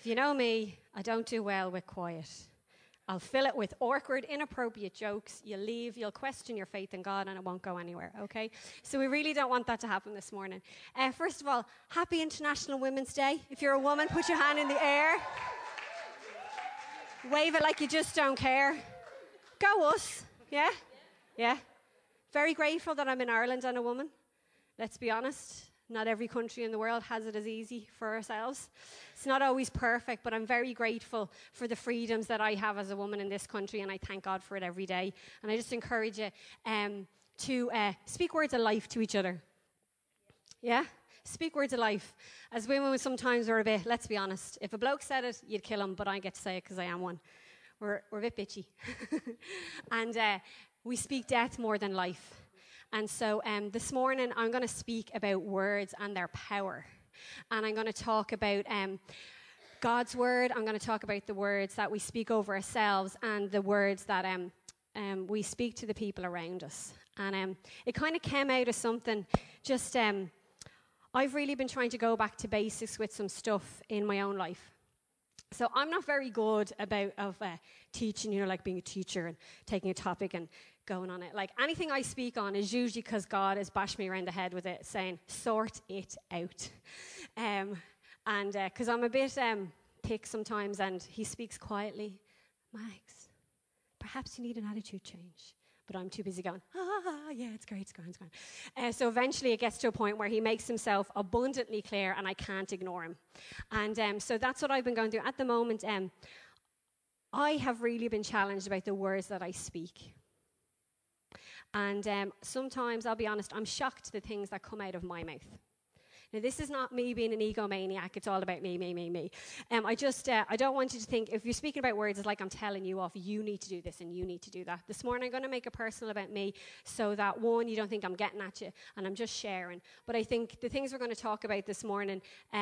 you know me, I don't do well with quiet. I'll fill it with awkward, inappropriate jokes. You'll leave, you'll question your faith in God, and it won't go anywhere, okay? So we really don't want that to happen this morning. First of all, happy International Women's Day. If you're a woman, put your hand in the air. Wave it like you just don't care. Go us, yeah? Yeah. Very grateful that I'm in Ireland and a woman. Let's be honest. Not every country in the world has it as easy for ourselves. It's not always perfect, but I'm very grateful for the freedoms that I have as a woman in this country, and I thank God for it every day. And I just encourage you to speak words of life to each other. Yeah? Speak words of life. As women, sometimes we're a bit, let's be honest, if a bloke said it, you'd kill him, but I get to say it because I am one. We're a bit bitchy. And we speak death more than life. And so this morning, I'm going to speak about words and their power. And I'm going to talk about God's word. I'm going to talk about the words that we speak over ourselves and the words that we speak to the people around us. And it kind of came out of something just... I've really been trying to go back to basics with some stuff in my own life. So I'm not very good about teaching, like being a teacher and taking a topic and going on it. Like anything I speak on is usually because God has bashed me around the head with it, saying, sort it out. And because I'm a bit thick sometimes, and he speaks quietly, Max, perhaps you need an attitude change. But I'm too busy going, yeah, it's great, it's going. So eventually it gets to a point where he makes himself abundantly clear and I can't ignore him. And so that's what I've been going through. At the moment, I have really been challenged about the words that I speak. And sometimes, I'll be honest, I'm shocked at the things that come out of my mouth. Now, this is not me being an egomaniac. It's all about me. I don't want you to think, if you're speaking about words, it's like I'm telling you off, you need to do this and you need to do that. This morning, I'm going to make it personal about me so that, one, you don't think I'm getting at you and I'm just sharing. But I think the things we're going to talk about this morning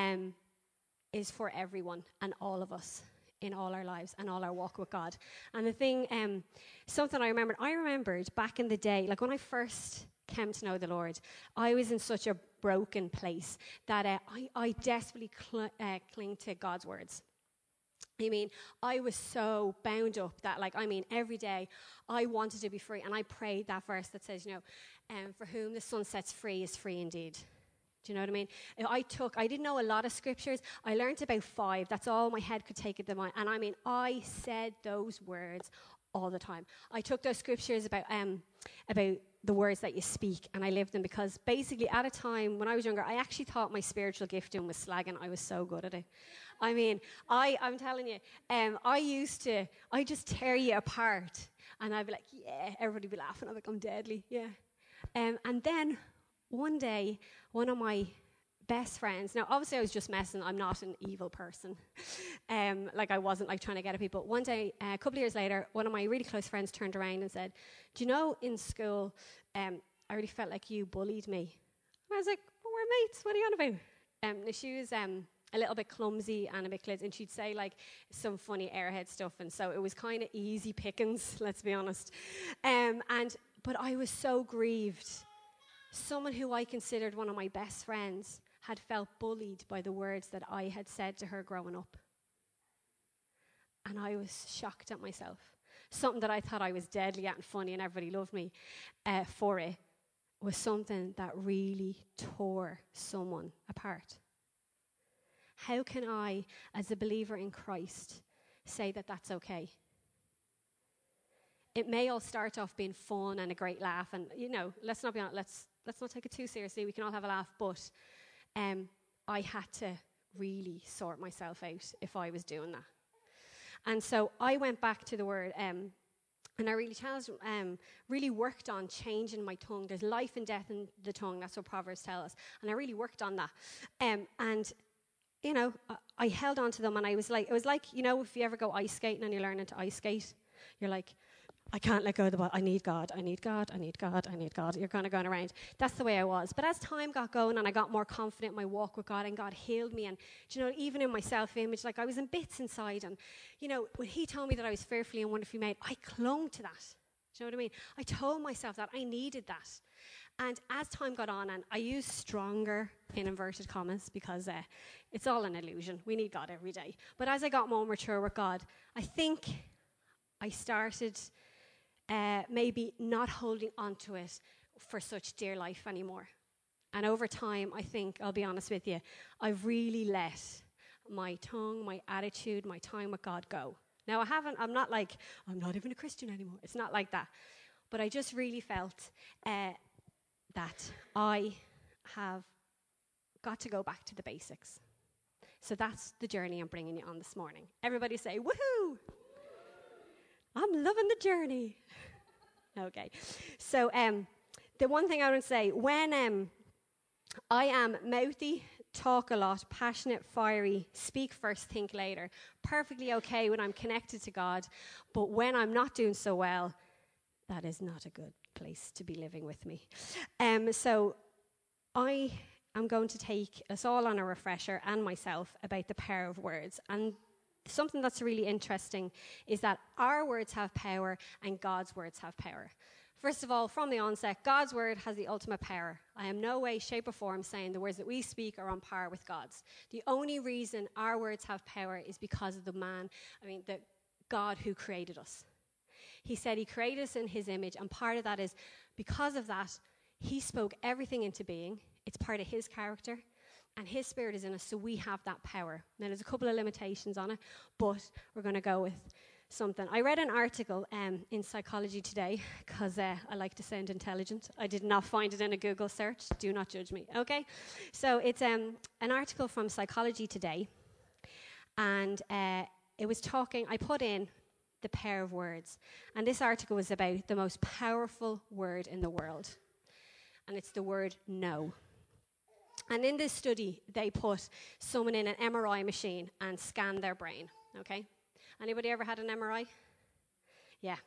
is for everyone and all of us in all our lives and all our walk with God. And the thing, something I remembered back in the day, like when I first came to know the Lord, I was in such a broken place that I desperately cling to God's words. I mean, I was so bound up that, every day I wanted to be free. And I prayed that verse that says, for whom the Son sets free is free indeed. Do you know what I mean? I didn't know a lot of scriptures. I learned about 5. That's all my head could take at the moment. And I said those words all the time. I took those scriptures about the words that you speak, and I lived them, because basically at a time when I was younger, I actually thought my spiritual gifting was slagging. I was so good at it. I mean, I'm telling you, I just tear you apart, and I'd be like, yeah, everybody be laughing. I'm like, I'm deadly, yeah. And then one day, one of my best friends, now obviously I was just messing, I'm not an evil person, I wasn't trying to get at people. One day, a couple of years later, one of my really close friends turned around and said, do you know, in school, I really felt like you bullied me. And I was like, well, we're mates, what are you on about? She was a little bit clumsy and a bit glitzy, and she'd say some funny airhead stuff, and so it was kind of easy pickings, let's be honest. But I was so grieved. Someone who I considered one of my best friends had felt bullied by the words that I had said to her growing up. And I was shocked at myself. Something that I thought I was deadly at and funny and everybody loved me for it was something that really tore someone apart. How can I, as a believer in Christ, say that that's okay? It may all start off being fun and a great laugh, and let's not be honest, let's not take it too seriously. We can all have a laugh, but I had to really sort myself out if I was doing that. And so I went back to the word, and I really challenged, really worked on changing my tongue. There's life and death in the tongue. That's what Proverbs tell us. And I really worked on that. I held on to them, and it was like, if you ever go ice skating and you're learning to ice skate, you're like, I can't let go of the ball. I need God. I need God. I need God. I need God. You're kind of going around. That's the way I was. But as time got going and I got more confident in my walk with God, and God healed me, and even in my self-image, I was in bits inside, and when He told me that I was fearfully and wonderfully made, I clung to that. Do you know what I mean? I told myself that I needed that. And as time got on, and I used stronger, in inverted commas, because It's all an illusion. We need God every day. But as I got more mature with God, I think I started maybe not holding on to it for such dear life anymore. And over time, I think, I'll be honest with you, I've really let my tongue, my attitude, my time with God go. Now, I'm not like, I'm not even a Christian anymore. It's not like that. But I just really felt that I have got to go back to the basics. So that's the journey I'm bringing you on this morning. Everybody say, woohoo! I'm loving the journey. Okay. So the one thing I want to say, when I am mouthy, talk a lot, passionate, fiery, speak first, think later, perfectly okay when I'm connected to God, but when I'm not doing so well, that is not a good place to be living with me. So I am going to take us all on a refresher, and myself, about the power of words. And something that's really interesting is that our words have power and God's words have power. First of all, from the onset, God's word has the ultimate power. I am no way, shape, or form saying the words that we speak are on par with God's. The only reason our words have power is because of the God who created us. He said he created us in his image, and part of that is because of that, he spoke everything into being. It's part of his character, and his spirit is in us, so we have that power. Now, there's a couple of limitations on it, but we're going to go with something. I read an article in Psychology Today, because I like to sound intelligent. I did not find it in a Google search. Do not judge me, okay? So it's an article from Psychology Today, and it was talking, I put in the power of words, and this article was about the most powerful word in the world, and it's the word no. And in this study, they put someone in an MRI machine and scanned their brain, okay? Anybody ever had an MRI? Yeah.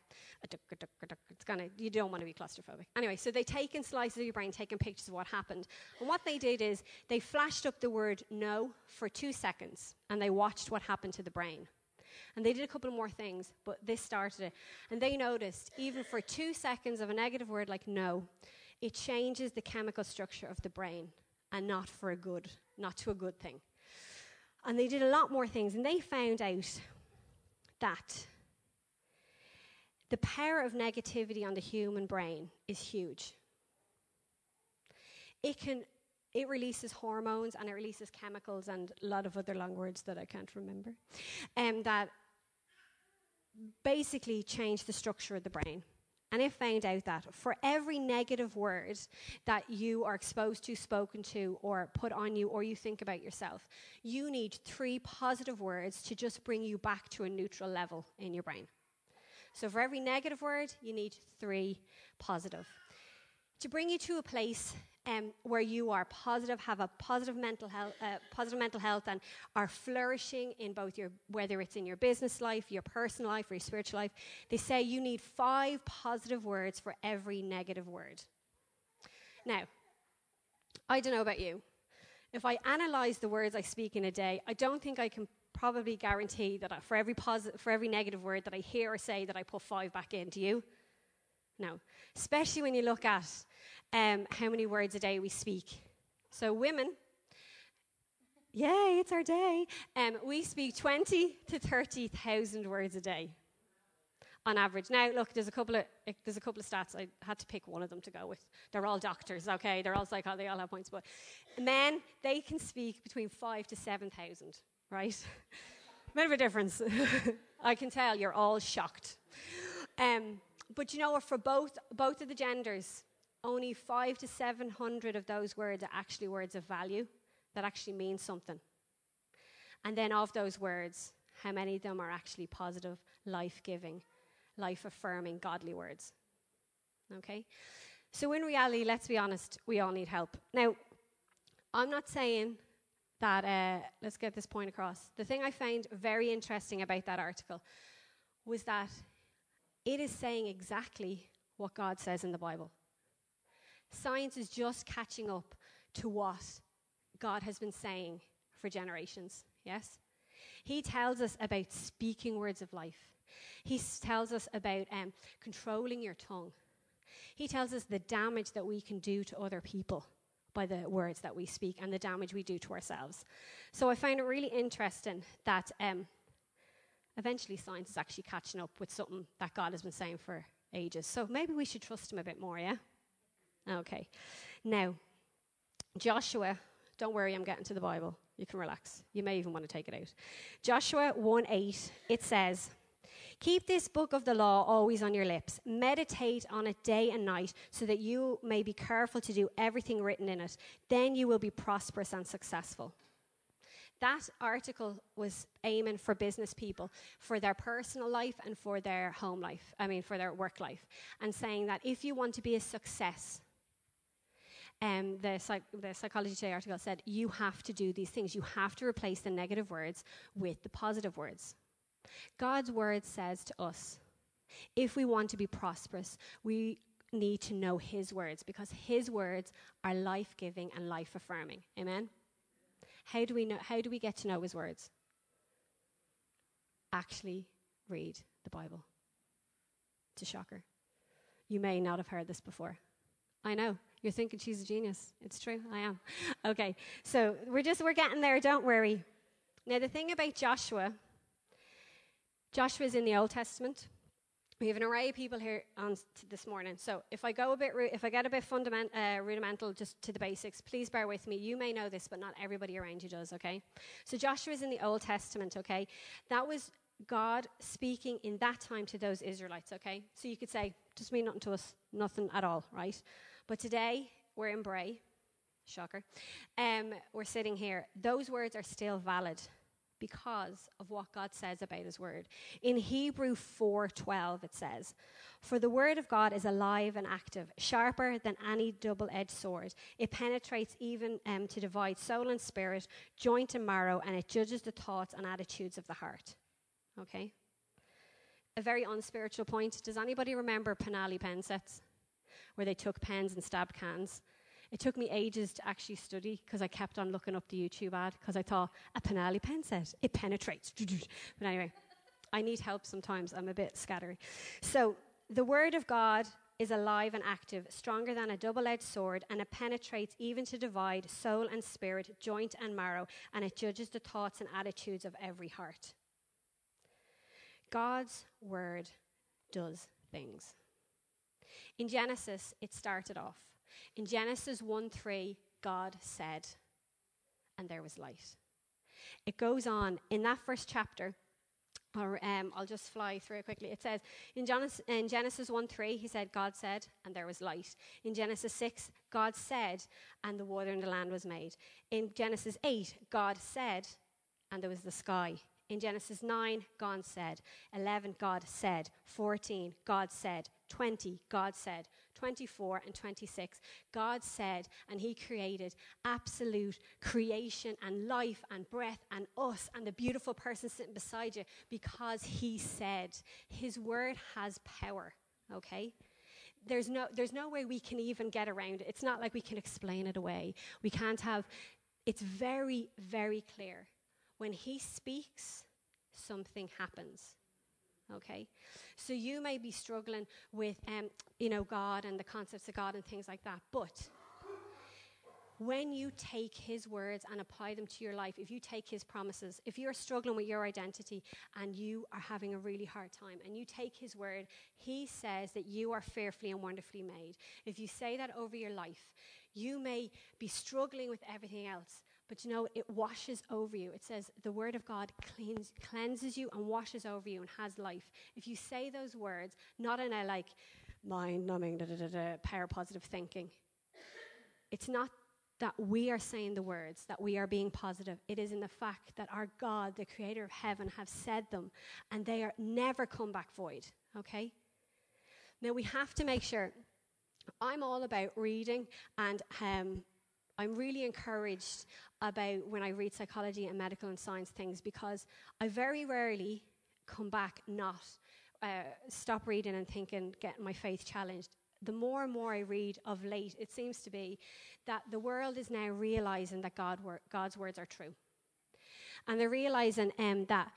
You don't want to be claustrophobic. Anyway, so they taken slices of your brain, taking pictures of what happened. And what they did is they flashed up the word no for 2 seconds, and they watched what happened to the brain. And they did a couple more things, but this started it. And they noticed, even for 2 seconds of a negative word like no, it changes the chemical structure of the brain, and not to a good thing. And they did a lot more things, and they found out that the power of negativity on the human brain is huge. It releases hormones, and it releases chemicals, and a lot of other long words that I can't remember, that basically change the structure of the brain. And it found out that for every negative word that you are exposed to, spoken to, or put on you, or you think about yourself, you need 3 positive words to just bring you back to a neutral level in your brain. So for every negative word, you need 3 positive. To bring you to a place where you are positive, have a positive mental health, and are flourishing in both whether it's in your business life, your personal life, or your spiritual life, they say you need 5 positive words for every negative word. Now, I don't know about you. If I analyze the words I speak in a day, I don't think I can probably guarantee that for every negative word that I hear or say that I put 5 back in. Do you? No. Especially when you look at how many words a day we speak. So women, yay, it's our day. We speak 20 to 30,000 words a day on average. Now, look, there's a couple of stats. I had to pick one of them to go with. They're all doctors, okay? They're all they all have points. But men, they can speak between 5 to 7,000, right? Bit of a difference. I can tell you're all shocked. But you know what? For both of the genders, only 500 to 700 of those words are actually words of value that actually mean something. And then of those words, how many of them are actually positive, life-giving, life-affirming, godly words? Okay? So in reality, let's be honest, we all need help. Now, I'm not saying that, let's get this point across. The thing I found very interesting about that article was that it is saying exactly what God says in the Bible. Science is just catching up to what God has been saying for generations, yes? He tells us about speaking words of life. He tells us about controlling your tongue. He tells us the damage that we can do to other people by the words that we speak and the damage we do to ourselves. So I find it really interesting that eventually science is actually catching up with something that God has been saying for ages. So maybe we should trust him a bit more, yeah? Okay. Now, Joshua, don't worry, I'm getting to the Bible. You can relax. You may even want to take it out. Joshua 1:8, it says, keep this book of the law always on your lips. Meditate on it day and night so that you may be careful to do everything written in it. Then you will be prosperous and successful. That article was aiming for business people, for their personal life and for their home life, for their work life, and saying that if you want to be a success, the Psychology Today article said, you have to do these things. You have to replace the negative words with the positive words. God's word says to us, if we want to be prosperous, we need to know his words, because his words are life-giving and life-affirming. Amen? How do we get to know his words? Actually read the Bible. It's a shocker. You may not have heard this before. I know. You're thinking she's a genius. It's true. I am. Okay. So we're getting there. Don't worry. Now, the thing about Joshua's in the Old Testament. We have an array of people here this morning. So if I get a bit rudimental, just to the basics, please bear with me. You may know this, but not everybody around you does, okay? So Joshua's in the Old Testament, okay? That was God speaking in that time to those Israelites, okay? So you could say, just mean nothing to us, nothing at all, right? But today, we're in Bray. Shocker. We're sitting here. Those words are still valid because of what God says about his word. In Hebrew 4:12 it says, for the word of God is alive and active, sharper than any double-edged sword. It penetrates even to divide soul and spirit, joint and marrow, and it judges the thoughts and attitudes of the heart. Okay? A very unspiritual point. Does anybody remember Penally pen sets? Where they took pens and stabbed cans? It took me ages to actually study because I kept on looking up the YouTube ad because I thought, a Penally pen set, it penetrates. But anyway, I need help sometimes. I'm a bit scattery. So the word of God is alive and active, stronger than a double-edged sword, and it penetrates even to divide soul and spirit, joint and marrow, and it judges the thoughts and attitudes of every heart. God's word does things. In Genesis, it started off. In Genesis 1:3, God said, and there was light. It goes on in that first chapter, or I'll just fly through it quickly. It says, in Genesis 1:3, he said, God said, and there was light. In Genesis 6, God said, and the water and the land was made. In Genesis 8, God said, and there was the sky. In Genesis 9, God said. 11, God said. 14, God said. 20, God said. 24 and 26, God said, and he created absolute creation and life and breath and us and the beautiful person sitting beside you because he said. His word has power, okay? There's no way we can even get around it. It's not like we can explain it away. We can't have, it's very, very clear. When he speaks, something happens. Okay, so you may be struggling with, God and the concepts of God and things like that. But when you take his words and apply them to your life, if you take his promises, if you're struggling with your identity and you are having a really hard time and you take his word, he says that you are fearfully and wonderfully made. If you say that over your life, you may be struggling with everything else, but it washes over you. It says the word of God cleanses you and washes over you and has life. If you say those words, not in a mind-numbing, power positive thinking. It's not that we are saying the words, that we are being positive. It is in the fact that our God, the creator of heaven, have said them and they are never come back void. Okay? Now we have to make sure. I'm all about reading, and I'm really encouraged about when I read psychology and medical and science things, because I very rarely come back not stop reading and thinking, getting my faith challenged. The more and more I read of late, it seems to be that the world is now realizing that God's words are true. And they're realizing that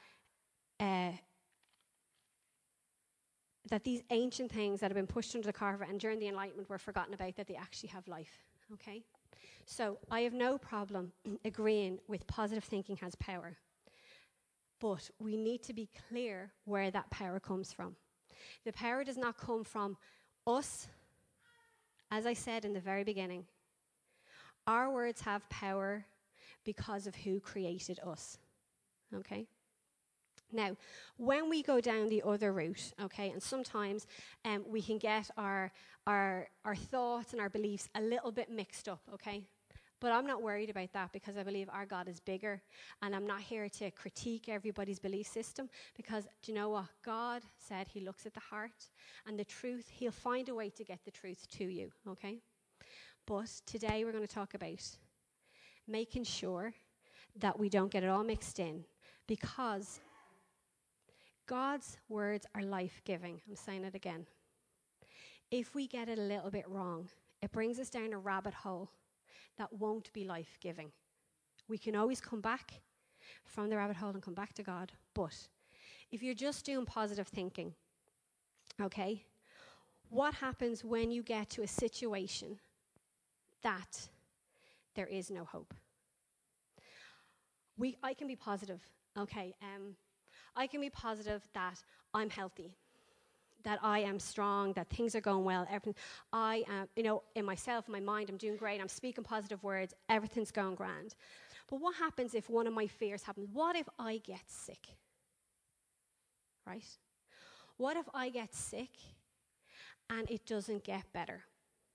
these ancient things that have been pushed under the carpet and during the Enlightenment were forgotten about, that they actually have life. Okay? So I have no problem agreeing with positive thinking has power. But we need to be clear where that power comes from. The power does not come from us. As I said in the very beginning, our words have power because of who created us. Okay? Now, when we go down the other route, okay, and sometimes we can get our thoughts and our beliefs a little bit mixed up, okay? But I'm not worried about that because I believe our God is bigger, and I'm not here to critique everybody's belief system because, do you know what? God said he looks at the heart and the truth. He'll find a way to get the truth to you, okay? But today we're going to talk about making sure that we don't get it all mixed in, because God's words are life-giving. I'm saying it again. If we get it a little bit wrong, it brings us down a rabbit hole that won't be life-giving. We can always come back from the rabbit hole and come back to God. But if you're just doing positive thinking, okay, what happens when you get to a situation that there is no hope? I can be positive, okay. I can be positive that I'm healthy, that I am strong, that things are going well. Everything. I am, in myself, in my mind, I'm doing great. I'm speaking positive words. Everything's going grand. But what happens if one of my fears happens? What if I get sick? Right? What if I get sick and it doesn't get better?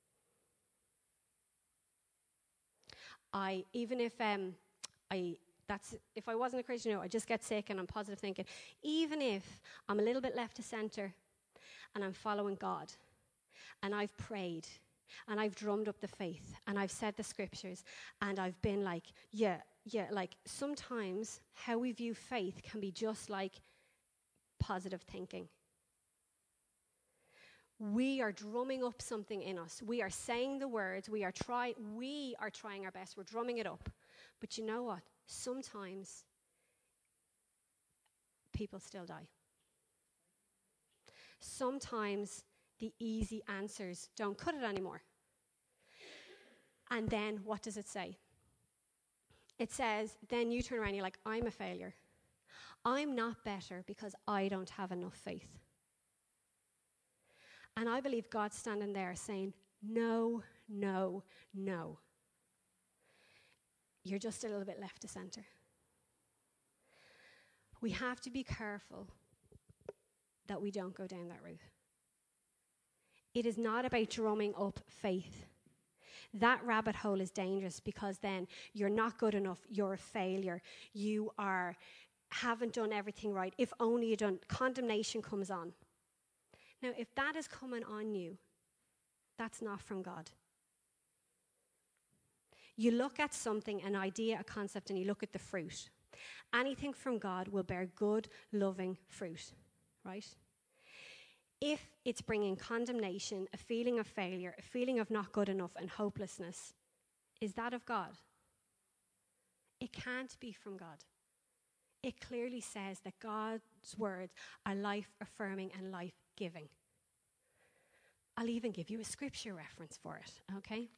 If I wasn't a Christian, I just get sick and I'm positive thinking. Even if I'm a little bit left to center and I'm following God and I've prayed and I've drummed up the faith and I've said the scriptures and I've been like, like sometimes how we view faith can be just like positive thinking. We are drumming up something in us. We are saying the words. We are trying our best. We're drumming it up. But you know what? Sometimes people still die. Sometimes the easy answers don't cut it anymore. And then what does it say? It says, then you turn around and you're like, I'm a failure. I'm not better because I don't have enough faith. And I believe God's standing there saying, no, no, no. You're just a little bit left to center. We have to be careful that we don't go down that route. It is not about drumming up faith. That rabbit hole is dangerous because then you're not good enough. You're a failure. You haven't done everything right. If only you done, condemnation comes on. Now, if that is coming on you, that's not from God. You look at something, an idea, a concept, and you look at the fruit. Anything from God will bear good, loving fruit, right? If it's bringing condemnation, a feeling of failure, a feeling of not good enough and hopelessness, is that of God? It can't be from God. It clearly says that God's words are life-affirming and life-giving. I'll even give you a scripture reference for it, okay?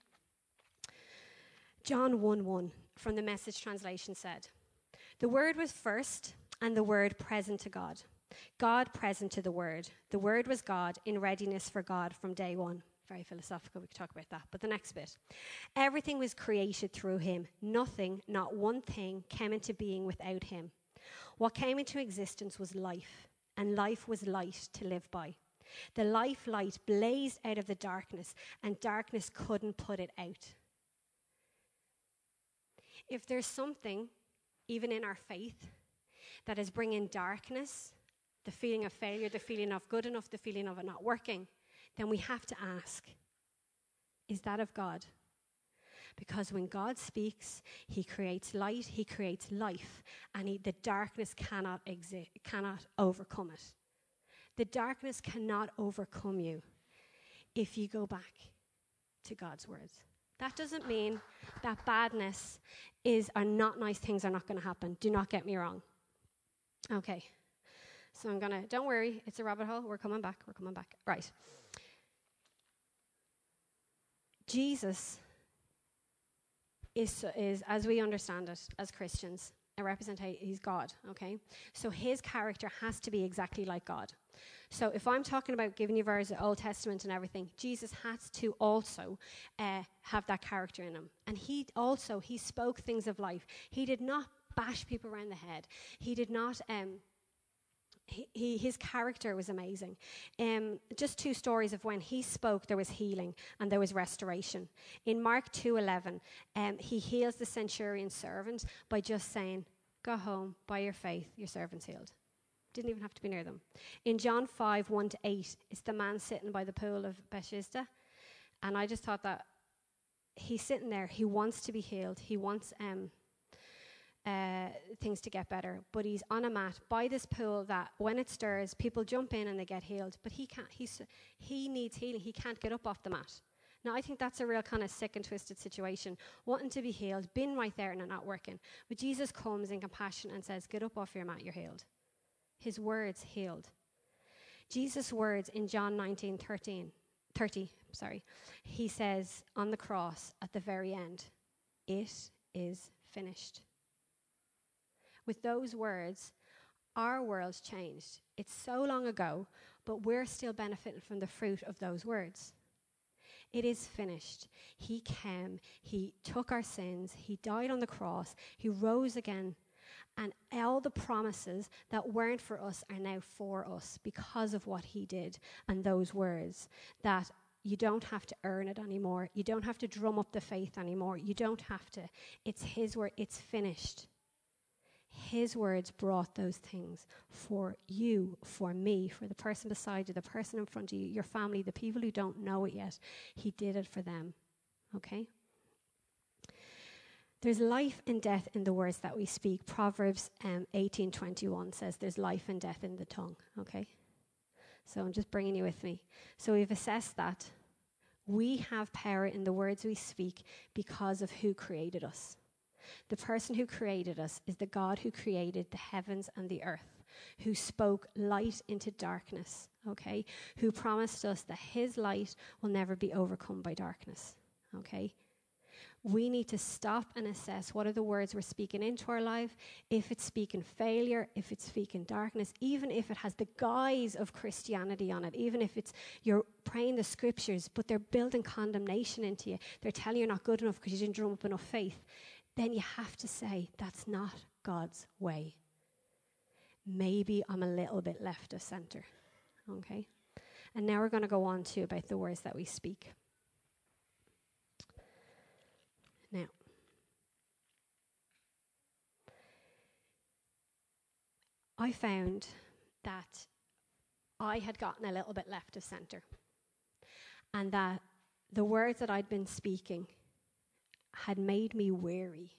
John 1:1 from the Message translation said, the Word was first and the Word present to God. God present to the Word. The Word was God in readiness for God from day one. Very philosophical, we could talk about that. But the next bit. Everything was created through him. Nothing, not one thing, came into being without him. What came into existence was life, and life was light to live by. The light blazed out of the darkness, and darkness couldn't put it out. If there's something, even in our faith, that is bringing darkness, the feeling of failure, the feeling of good enough, the feeling of it not working, then we have to ask, is that of God? Because when God speaks, he creates light, he creates life, and the darkness cannot overcome it. The darkness cannot overcome you if you go back to God's words. That doesn't mean that badness or not nice things are not going to happen. Do not get me wrong. Okay. So don't worry, it's a rabbit hole. We're coming back. Right. Jesus is as we understand it as Christians, a representation. He's God, okay? So his character has to be exactly like God. So if I'm talking about giving you verses of the Old Testament and everything, Jesus has to also have that character in him. And he spoke things of life. He did not bash people around the head. He did not... his character was amazing. Just 2 stories of when he spoke, there was healing and there was restoration. In Mark 2:11, he heals the centurion's servant by just saying, "Go home, by your faith, your servant's healed." Didn't even have to be near them. In John 5:1-8, it's the man sitting by the pool of Bethesda. And I just thought that he's sitting there. He wants to be healed. He wants things to get better. But he's on a mat by this pool that when it stirs, people jump in and they get healed. But he can't. He needs healing. He can't get up off the mat. Now, I think that's a real kind of sick and twisted situation. Wanting to be healed, been right there and not working. But Jesus comes in compassion and says, "Get up off your mat, you're healed." His words healed. Jesus' words in John 19:30, he says on the cross at the very end, "It is finished." With those words, our world's changed. It's so long ago, but we're still benefiting from the fruit of those words. It is finished. He came, he took our sins, he died on the cross, he rose again, and all the promises that weren't for us are now for us because of what he did and those words, that you don't have to earn it anymore. You don't have to drum up the faith anymore. You don't have to. It's his word. It's finished. His words brought those things for you, for me, for the person beside you, the person in front of you, your family, the people who don't know it yet. He did it for them. Okay? There's life and death in the words that we speak. Proverbs 18:21 says there's life and death in the tongue. Okay? So I'm just bringing you with me. So we've assessed that. We have power in the words we speak because of who created us. The person who created us is the God who created the heavens and the earth, who spoke light into darkness, okay? Who promised us that his light will never be overcome by darkness, okay? We need to stop and assess what are the words we're speaking into our life, if it's speaking failure, if it's speaking darkness, even if it has the guise of Christianity on it, even if it's you're praying the scriptures, but they're building condemnation into you. They're telling you you're not good enough because you didn't drum up enough faith. Then you have to say, that's not God's way. Maybe I'm a little bit left of center, okay? And now we're going to go on to about the words that we speak. Now, I found that I had gotten a little bit left of center, and that the words that I'd been speaking had made me weary.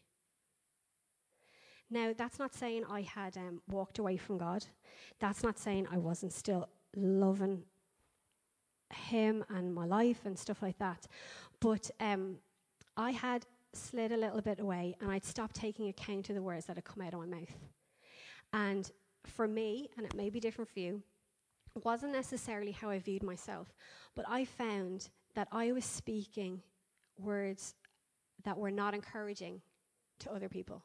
Now, that's not saying I had walked away from God. That's not saying I wasn't still loving him and my life and stuff like that. But I had slid a little bit away, and I'd stopped taking account of the words that had come out of my mouth. And for me, and it may be different for you, it wasn't necessarily how I viewed myself, but I found that I was speaking words that were not encouraging to other people.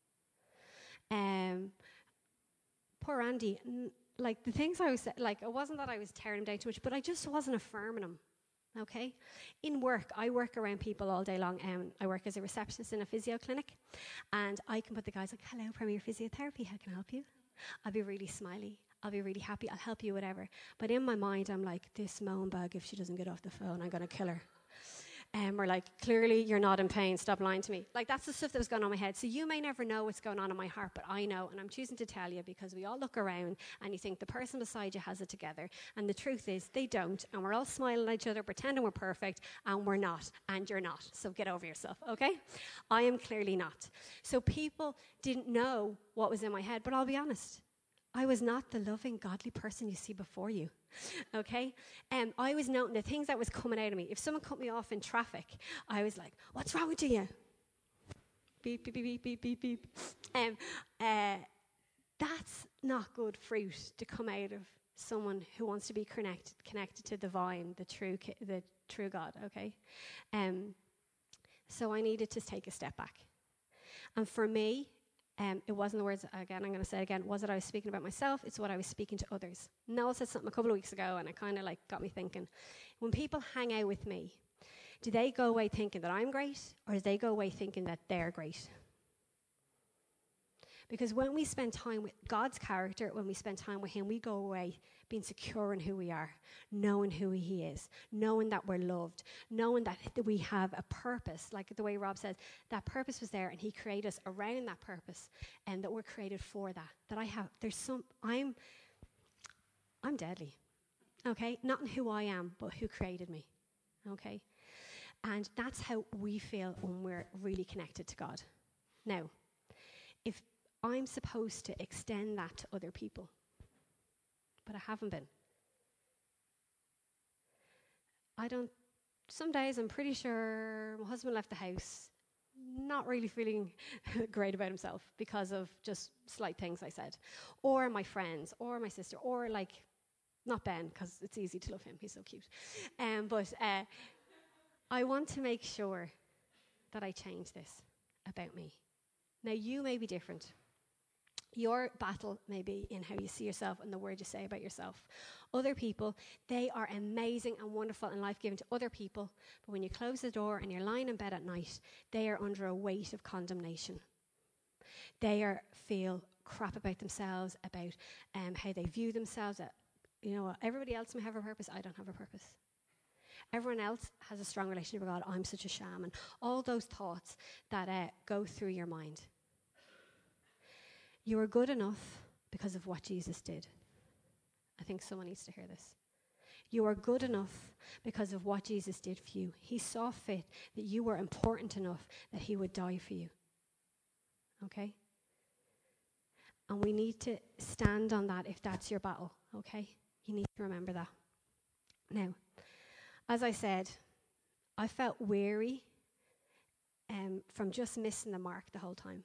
Poor Andy, like the things I was like, it wasn't that I was tearing him down too much, but I just wasn't affirming him. Okay? In work, I work around people all day long. I work as a receptionist in a physio clinic, and I can put the guys like, "Hello, Premier Physiotherapy, how can I help you?" I'll be really smiley. I'll be really happy. I'll help you, whatever. But in my mind, I'm like, this moan bag, if she doesn't get off the phone, I'm going to kill her. We're like, clearly you're not in pain, stop lying to me. Like, that's the stuff that was going on in my head. So you may never know what's going on in my heart, but I know, and I'm choosing to tell you because we all look around and you think the person beside you has it together, and the truth is they don't, and we're all smiling at each other, pretending we're perfect, and we're not, and you're not. So get over yourself, okay? I am clearly not. So people didn't know what was in my head, but I'll be honest, I was not the loving, godly person you see before you. Okay? I was noting the things that was coming out of me. If someone cut me off in traffic, I was like, "What's wrong with you?" Beep, beep, beep, beep, beep, beep. That's not good fruit to come out of someone who wants to be connected to the vine, the true God, okay? So I needed to take a step back. And for me, it wasn't the words, again, I'm going to say it again, was it I was speaking about myself, it's what I was speaking to others. Noel said something a couple of weeks ago, and it kind of like got me thinking, when people hang out with me, do they go away thinking that I'm great, or do they go away thinking that they're great? Because when we spend time with God's character, when we spend time with him, we go away being secure in who we are, knowing who he is, knowing that we're loved, knowing that we have a purpose, like the way Rob said, that purpose was there and he created us around that purpose and that we're created for that. That I'm deadly, okay? Not in who I am, but who created me, okay? And that's how we feel when we're really connected to God. Now, if I'm supposed to extend that to other people, but I haven't been. Some days I'm pretty sure my husband left the house not really feeling great about himself because of just slight things I said. Or my friends, or my sister, or like, not Ben, because it's easy to love him, he's so cute. But I want to make sure that I change this about me. Now, you may be different. Your battle may be in how you see yourself and the word you say about yourself. Other people, they are amazing and wonderful and life-giving to other people, but when you close the door and you're lying in bed at night, they are under a weight of condemnation. They feel crap about themselves, about how they view themselves. Everybody else may have a purpose. I don't have a purpose. Everyone else has a strong relationship with God. I'm such a sham. And all those thoughts that go through your mind. You are good enough because of what Jesus did. I think someone needs to hear this. You are good enough because of what Jesus did for you. He saw fit that you were important enough that he would die for you. Okay? And we need to stand on that if that's your battle. Okay? You need to remember that. Now, as I said, I felt weary from just missing the mark the whole time.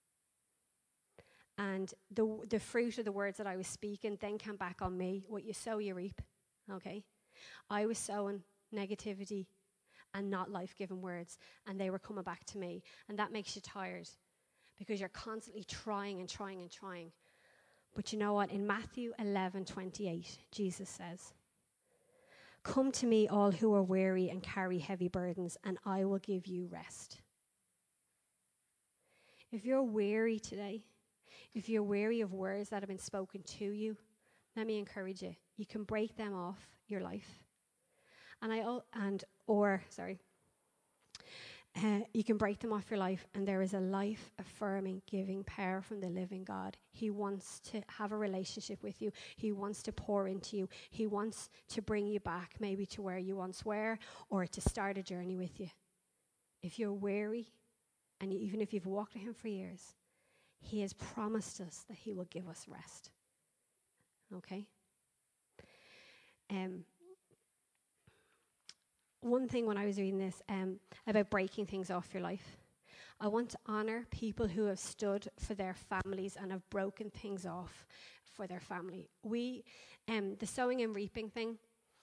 And the fruit of the words that I was speaking then came back on me. What you sow, you reap. Okay? I was sowing negativity and not life-giving words, and they were coming back to me. And that makes you tired because you're constantly trying and trying and trying. But you know what? In Matthew 11:28, Jesus says, "Come to me, all who are weary and carry heavy burdens, and I will give you rest." If you're weary today, if you're weary of words that have been spoken to you, let me encourage you. You can break them off your life. You can break them off your life, and there is a life-affirming, giving power from the living God. He wants to have a relationship with you. He wants to pour into you. He wants to bring you back maybe to where you once were, or to start a journey with you. If you're weary, and even if you've walked with him for years, he has promised us that he will give us rest. Okay? One thing when I was reading this about breaking things off your life, I want to honor people who have stood for their families and have broken things off for their family. The sowing and reaping thing,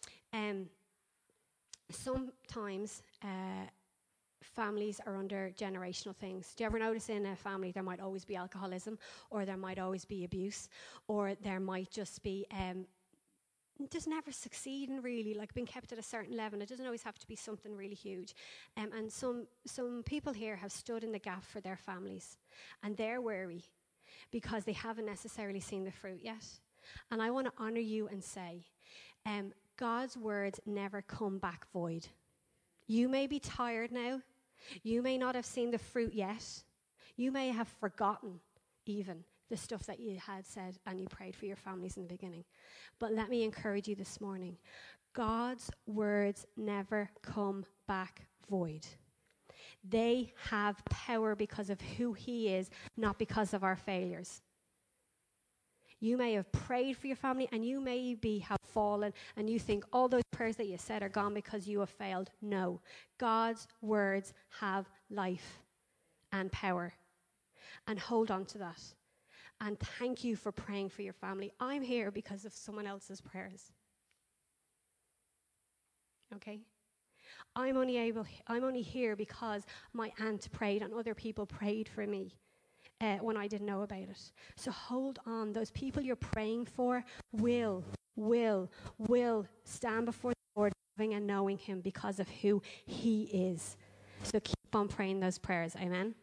sometimes families are under generational things. Do you ever notice in a family there might always be alcoholism, or there might always be abuse, or there might just be just never succeeding really, like being kept at a certain level. It doesn't always have to be something really huge. And some people here have stood in the gap for their families, and they're weary because they haven't necessarily seen the fruit yet. And I want to honor you and say, God's words never come back void. You may be tired now. You may not have seen the fruit yet. You may have forgotten even the stuff that you had said and you prayed for your families in the beginning. But let me encourage you this morning. God's words never come back void. They have power because of who he is, not because of our failures. You may have prayed for your family, and you may have fallen, and you think all those prayers that you said are gone because you have failed. No. God's words have life and power. And hold on to that. And thank you for praying for your family. I'm here because of someone else's prayers. Okay? I'm only here because my aunt prayed and other people prayed for me when I didn't know about it. So hold on. Those people you're praying for will stand before the Lord, loving and knowing him because of who he is. So keep on praying those prayers. Amen.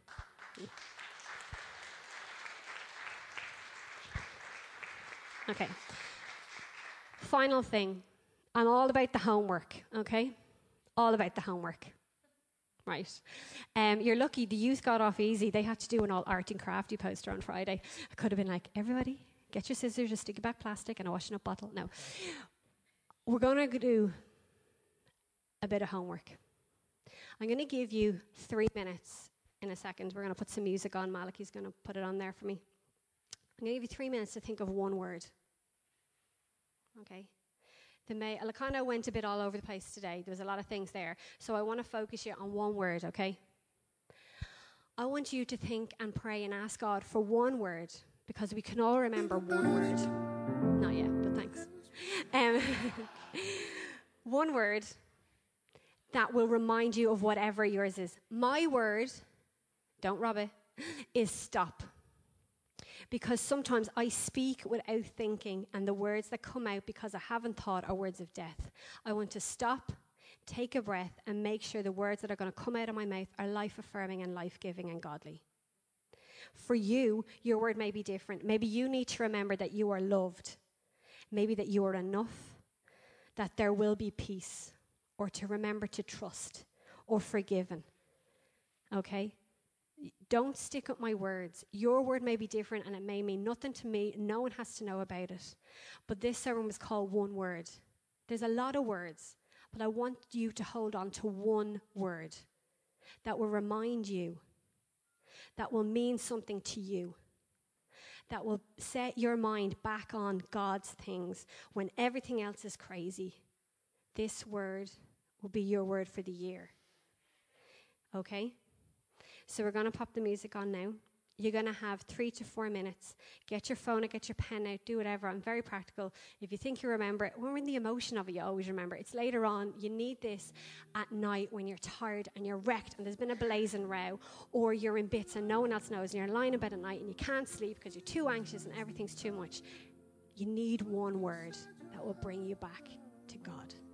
Okay. Final thing. I'm all about the homework, okay? All about the homework. Right. You're lucky the youth got off easy. They had to do an all art and crafty poster on Friday. I could have been like, everybody, get your scissors, just stick it back plastic and a washing up bottle. No. We're going to do a bit of homework. I'm going to give you 3 minutes in a second. We're going to put some music on. Malachi's going to put it on there for me. I'm going to give you 3 minutes to think of one word. Okay? I kind of went a bit all over the place today. There was a lot of things there. So I want to focus you on one word, okay? I want you to think and pray and ask God for one word, because we can all remember one word. Not yet, but thanks. One word that will remind you of whatever yours is. My word, don't rob it, is stop. Because sometimes I speak without thinking, and the words that come out because I haven't thought are words of death. I want to stop, take a breath, and make sure the words that are going to come out of my mouth are life-affirming and life-giving and godly. For you, your word may be different. Maybe you need to remember that you are loved. Maybe that you are enough, that there will be peace, or to remember to trust, or forgiven. Okay? Don't stick up my words. Your word may be different and it may mean nothing to me. No one has to know about it. But this sermon was called one word. There's a lot of words, but I want you to hold on to one word that will remind you, that will mean something to you, that will set your mind back on God's things when everything else is crazy. This word will be your word for the year. Okay? So we're going to pop the music on now. You're going to have 3 to 4 minutes. Get your phone out, get your pen out, do whatever. I'm very practical. If you think you remember it, when we're in the emotion of it, you always remember. It's later on. You need this at night when you're tired and you're wrecked and there's been a blazing row, or you're in bits and no one else knows and you're lying in bed at night and you can't sleep because you're too anxious and everything's too much. You need one word that will bring you back to God.